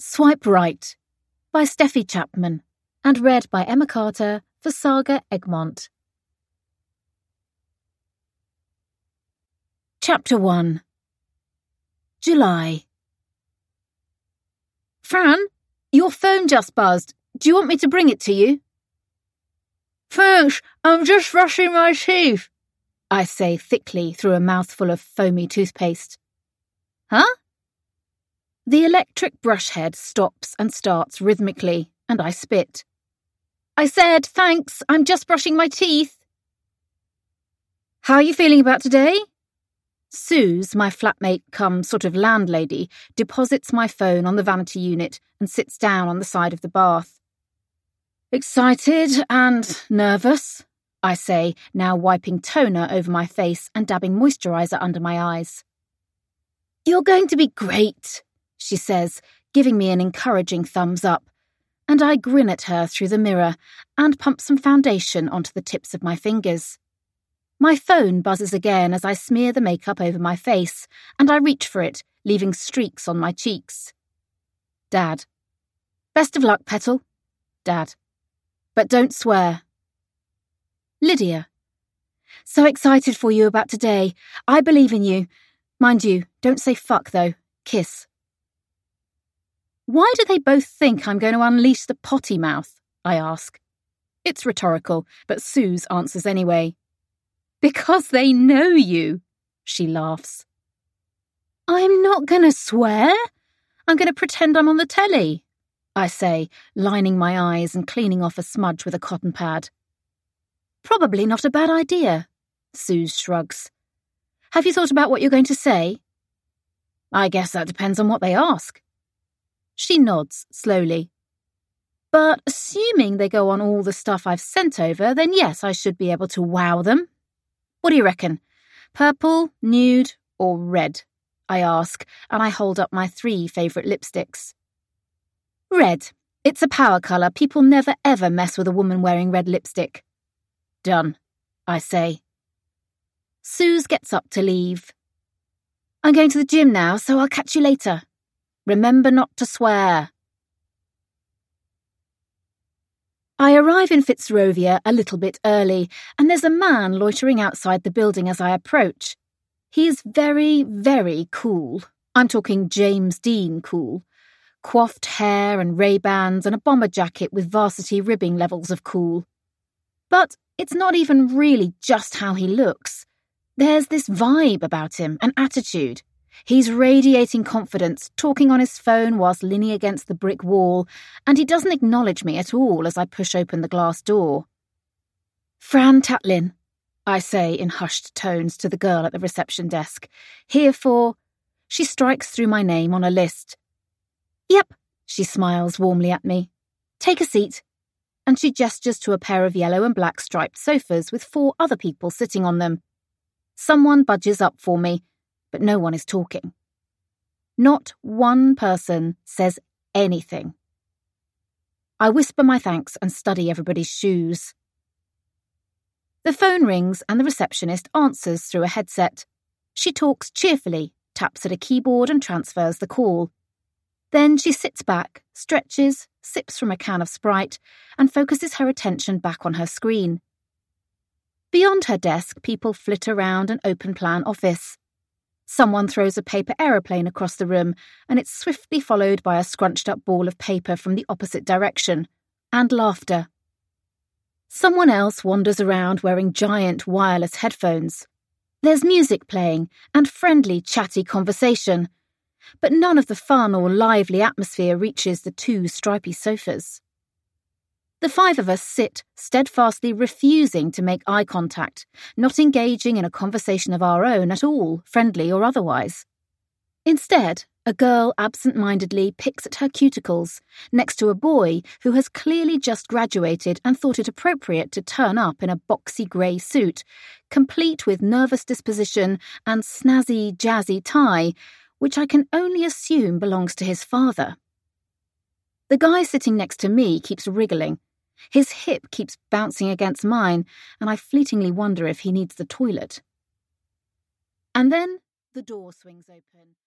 Swipe Right by Steffi Chapman and read by Emma Carter for Saga Egmont. Chapter 1. July. Fran, your phone just buzzed. Do you want me to bring it to you? Thanks, I'm just brushing my teeth, I say thickly through a mouthful of foamy toothpaste. Huh? The electric brush head stops and starts rhythmically, and I spit. I said, thanks, I'm just brushing my teeth. How are you feeling about today? Suze, my flatmate cum sort of landlady, deposits my phone on the vanity unit and sits down on the side of the bath. Excited and nervous, I say, now wiping toner over my face and dabbing moisturiser under my eyes. You're going to be great, she says, giving me an encouraging thumbs up, and I grin at her through the mirror and pump some foundation onto the tips of my fingers. My phone buzzes again as I smear the makeup over my face, and I reach for it, leaving streaks on my cheeks. Dad. Best of luck, Petal. Dad. But don't swear. Lydia. So excited for you about today. I believe in you. Mind you, don't say fuck though. Kiss. Why do they both think I'm going to unleash the potty mouth? I ask. It's rhetorical, but Suze answers anyway. Because they know you, she laughs. I'm not going to swear. I'm going to pretend I'm on the telly, I say, lining my eyes and cleaning off a smudge with a cotton pad. Probably not a bad idea, Suze shrugs. Have you thought about what you're going to say? I guess that depends on what they ask. She nods slowly. But assuming they go on all the stuff I've sent over, then yes, I should be able to wow them. What do you reckon? Purple, nude, or red? I ask, and I hold up my 3 favourite lipsticks. Red. It's a power colour. People never ever mess with a woman wearing red lipstick. Done, I say. Suze gets up to leave. I'm going to the gym now, so I'll catch you later. Remember not to swear. I arrive in Fitzrovia a little bit early, and there's a man loitering outside the building as I approach. He is very, very cool. I'm talking James Dean cool. Coiffed hair and Ray-Bans and a bomber jacket with varsity ribbing levels of cool. But it's not even really just how he looks. There's this vibe about him, an attitude. He's radiating confidence, talking on his phone whilst leaning against the brick wall, and he doesn't acknowledge me at all as I push open the glass door. Fran Tatlin, I say in hushed tones to the girl at the reception desk. Here for... She strikes through my name on a list. Yep, she smiles warmly at me. Take a seat. And she gestures to a pair of yellow and black striped sofas with 4 other people sitting on them. Someone budges up for me, but no one is talking. Not one person says anything. I whisper my thanks and study everybody's shoes. The phone rings and the receptionist answers through a headset. She talks cheerfully, taps at a keyboard and transfers the call. Then she sits back, stretches, sips from a can of Sprite, and focuses her attention back on her screen. Beyond her desk, people flit around an open-plan office. Someone throws a paper aeroplane across the room, and it's swiftly followed by a scrunched-up ball of paper from the opposite direction, and laughter. Someone else wanders around wearing giant wireless headphones. There's music playing and friendly, chatty conversation, but none of the fun or lively atmosphere reaches the 2 stripy sofas. The 5 of us sit, steadfastly refusing to make eye contact, not engaging in a conversation of our own at all, friendly or otherwise. Instead, a girl absent-mindedly picks at her cuticles next to a boy who has clearly just graduated and thought it appropriate to turn up in a boxy grey suit, complete with nervous disposition and snazzy, jazzy tie, which I can only assume belongs to his father. The guy sitting next to me keeps wriggling. His hip keeps bouncing against mine, and I fleetingly wonder if he needs the toilet. And then the door swings open.